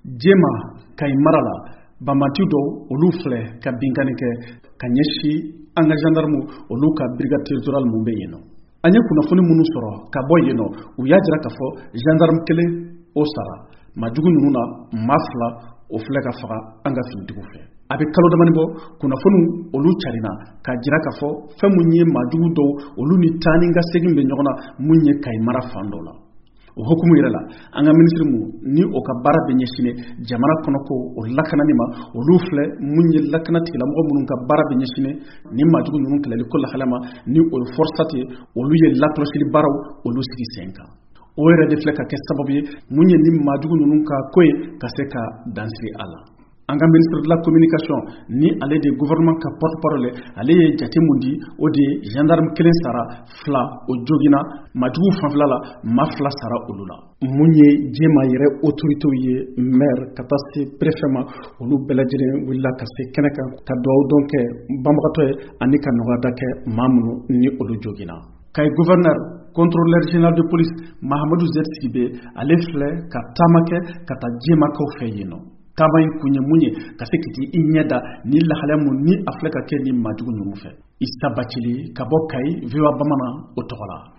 Jema Kayi mara la banbati dɔw olu filɛ ka binkani kɛ ka ɲɛsin an ka gendarme olu ka brigade territoriale mun bɛ yen nɔ. An ye kunnafoni minnu sɔrɔ ka bɔ yen nɔ u y'a jira k'a fɔ gendarme kelen o sara majugu ninnu na maa 2 o filɛ ka faga an ka finitigiw fɛ. A bɛ kalo damani bɔ kunnafoni olu carina ka jira k'a fɔ fɛn mun ye majugu dɔw olu ni taa ni ka segin bɛ ɲɔgɔn na mun ye Kayi mara fan dɔ la. O hukumu yɛrɛ la an ka ministre mu ni o ka baara bɛ ɲɛsinnen jamana kɔnɔ ko o lakanani ma olu filɛ mun ye lakana tigilamɔgɔ minnu ka baara bɛ ɲɛsinnen ni majugu ninnu kɛlɛli ko lahala ma ni o ye forçat olu ye lakɔlɔsili baaraw olu sigi sen kan. O yɛrɛ de filɛ ka kɛ sababu ye mun ye ni majugu ninnu ka ko ye ka se ka dansigi a la. An ka ministre de la communication ni ale de gouvernement ka porte-parole ale ye jate mun di o de gendarme kelen sara 2 o jogina majugu fanfɛla la maa 2 sara olu la. Mun ye Jema yɛrɛ autorité ye maire ka taa se préfet ma olu bɛɛ lajɛlen wulila ka se kɛnɛ kan ka dugawu dɔn kɛ banbagatɔ ye ani ka nɔgɔya kɛ maa minnu ni olu jogina. Kayi gouverneur contrôleur général de police Mahamadou Z Sidibe ale filɛ ka taama kɛ ka taa Jema kaw fɛ yen nɔ. Taama in kun ye mun ye ka se k'i i ɲɛ da ni lahalaya mun ni a filɛ ka kɛ ni majugu ninnu fɛ. Isa Bacili ka bɔ Kayi VOA Bamanan o tɔgɔ la.